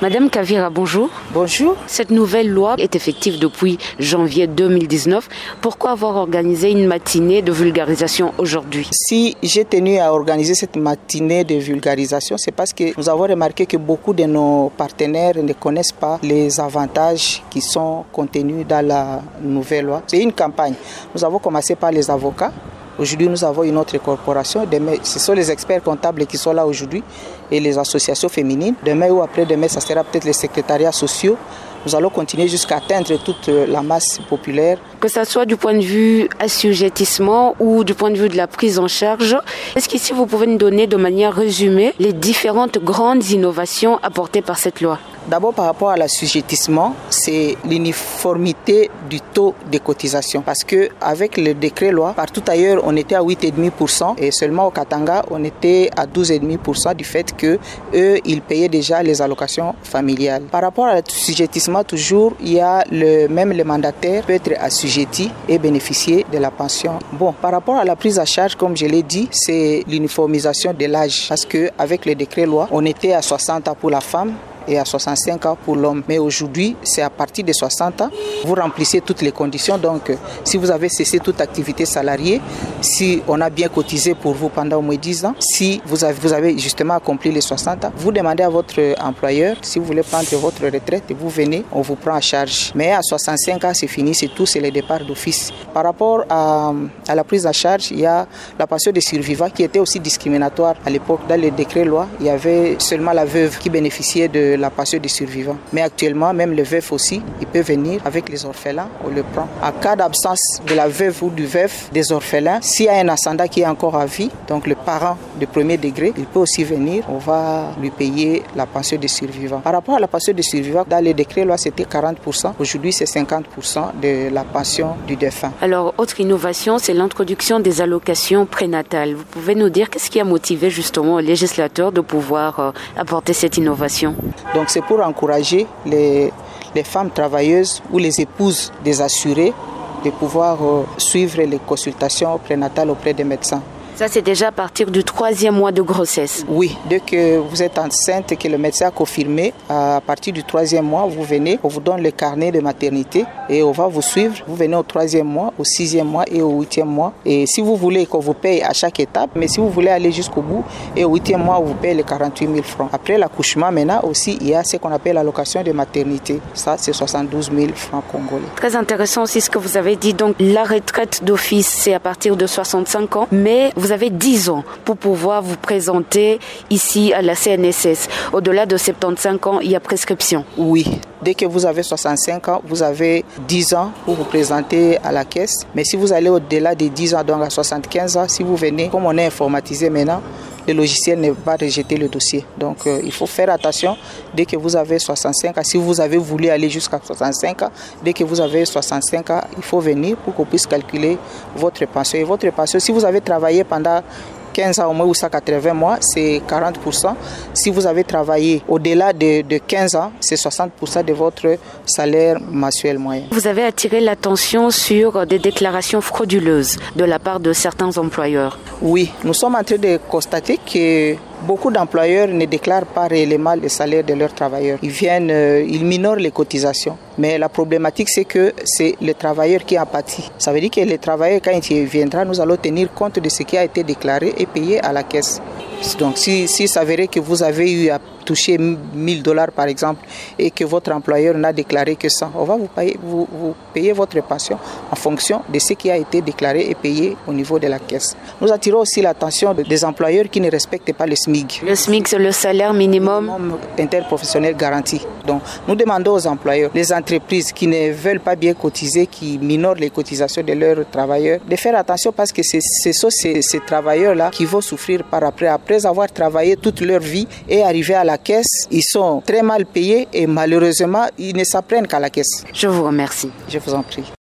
Madame Kavira, bonjour. Bonjour. Cette nouvelle loi est effective depuis janvier 2019. Pourquoi avoir organisé une matinée de vulgarisation aujourd'hui? Si j'ai tenu à organiser cette matinée de vulgarisation, c'est parce que nous avons remarqué que beaucoup de nos partenaires ne connaissent pas les avantages qui sont contenus dans la nouvelle loi. C'est une campagne. Nous avons commencé par les avocats. Aujourd'hui, nous avons une autre corporation. Demain, ce sont les experts comptables qui sont là aujourd'hui et les associations féminines. Demain ou après-demain, ça sera peut-être les secrétariats sociaux. Nous allons continuer jusqu'à atteindre toute la masse populaire. Que ce soit du point de vue assujettissement ou du point de vue de la prise en charge, est-ce qu'ici vous pouvez nous donner de manière résumée les différentes grandes innovations apportées par cette loi? D'abord, par rapport à l'assujettissement, c'est l'uniformité du taux de cotisation. Parce qu'avec le décret loi, partout ailleurs, on était à 8,5% et seulement au Katanga, on était à 12,5% du fait qu'eux, ils payaient déjà les allocations familiales. Par rapport à l'assujettissement, toujours, il y a même le mandataire peut être assujetti et bénéficier de la pension. Bon, par rapport à la prise en charge, comme je l'ai dit, c'est l'uniformisation de l'âge. Parce qu'avec le décret loi, on était à 60 ans pour la femme et à 65 ans pour l'homme. Mais aujourd'hui, c'est à partir de 60 ans, vous remplissez toutes les conditions. Donc, si vous avez cessé toute activité salariée, si on a bien cotisé pour vous pendant au moins 10 ans, si vous avez justement accompli les 60 ans, vous demandez à votre employeur, si vous voulez prendre votre retraite, vous venez, on vous prend en charge. Mais à 65 ans, c'est fini, c'est tout, c'est le départ d'office. Par rapport à la prise en charge, il y a la pension des survivants qui était aussi discriminatoire à l'époque. Dans les décrets loi, il y avait seulement la veuve qui bénéficiait de la pension des survivants. Mais actuellement, même le veuf aussi, il peut venir avec les orphelins, on le prend. En cas d'absence de la veuve ou du veuf des orphelins, s'il y a un ascendant qui est encore à vie, donc le parent de premier degré, il peut aussi venir, on va lui payer la pension des survivants. Par rapport à la pension des survivants, dans les décrets loi, c'était 40%. Aujourd'hui, c'est 50% de la pension du défunt. Alors, autre innovation, c'est l'introduction des allocations prénatales. Vous pouvez nous dire qu'est-ce qui a motivé justement le législateur de pouvoir apporter cette innovation? Donc c'est pour encourager les femmes travailleuses ou les épouses des assurés de pouvoir suivre les consultations prénatales auprès des médecins. Ça, c'est déjà à partir du 3e mois de grossesse. Oui, dès que vous êtes enceinte et que le médecin a confirmé, à partir du 3e mois, vous venez, on vous donne le carnet de maternité et on va vous suivre. Vous venez au 3e mois, au 6e mois et au 8e mois. Et si vous voulez qu'on vous paye à chaque étape, mais si vous voulez aller jusqu'au bout, et au 8e mois, on vous paye les 48 000 francs. Après l'accouchement, maintenant aussi, il y a ce qu'on appelle l'allocation de maternité. Ça, c'est 72 000 francs congolais. Très intéressant aussi ce que vous avez dit. Donc, la retraite d'office, c'est à partir de 65 ans, mais vous avez 10 ans pour pouvoir vous présenter ici à la CNSS. Au-delà de 75 ans, il y a prescription. Oui. Dès que vous avez 65 ans, vous avez 10 ans pour vous présenter à la caisse. Mais si vous allez au-delà des 10 ans, donc à 75 ans, si vous venez, comme on est informatisé maintenant, le logiciel ne va pas rejeter le dossier. Donc, il faut faire attention. Dès que vous avez 65 ans, si vous avez voulu aller jusqu'à 65 ans, dès que vous avez 65 ans, il faut venir pour qu'on puisse calculer votre pension. Et votre pension, si vous avez travaillé pendant 15 ans au moins ou 180 mois, c'est 40%. Si vous avez travaillé au-delà de 15 ans, c'est 60% de votre salaire mensuel moyen. Vous avez attiré l'attention sur des déclarations frauduleuses de la part de certains employeurs. Oui, nous sommes en train de constater que beaucoup d'employeurs ne déclarent pas réellement le salaire de leurs travailleurs. Ils minorent les cotisations. Mais la problématique, c'est que c'est le travailleur qui en pâtit. Ça veut dire que le travailleur, quand il viendra, nous allons tenir compte de ce qui a été déclaré et payé à la caisse. Donc, si s'avérait que vous avez eu à toucher $1,000 par exemple et que votre employeur n'a déclaré que ça, on va vous payer votre pension en fonction de ce qui a été déclaré et payé au niveau de la caisse. Nous attirons aussi l'attention des employeurs qui ne respectent pas le SMIC. Le SMIC, c'est le salaire minimum interprofessionnel garanti. Donc, nous demandons aux employeurs, les entreprises qui ne veulent pas bien cotiser, qui minorent les cotisations de leurs travailleurs, de faire attention parce que ce sont ces travailleurs-là qui vont souffrir par après. Après avoir travaillé toute leur vie et arriver à la caisse, ils sont très mal payés et malheureusement, ils ne s'apprennent qu'à la caisse. Je vous remercie. Je vous en prie.